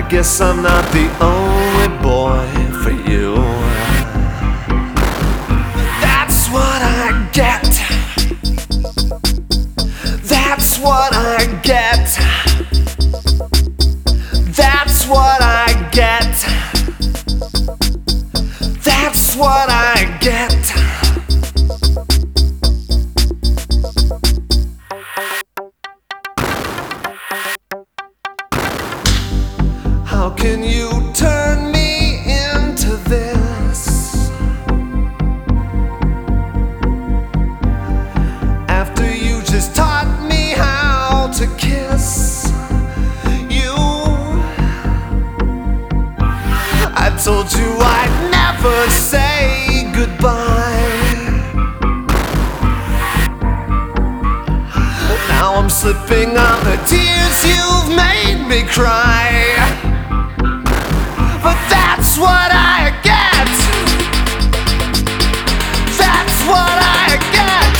guess I'm not the only boy for you. That's what I get. That's what I get. That's what I get. That's what I get. How can you turn me into this after you just taught me how to kiss you? I told you I'd never say goodbye. Now I'm slipping on the tears you've made me cry. But that's what I get. That's what I get.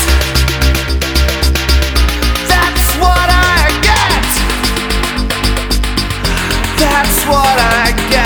That's what I get. That's what I get.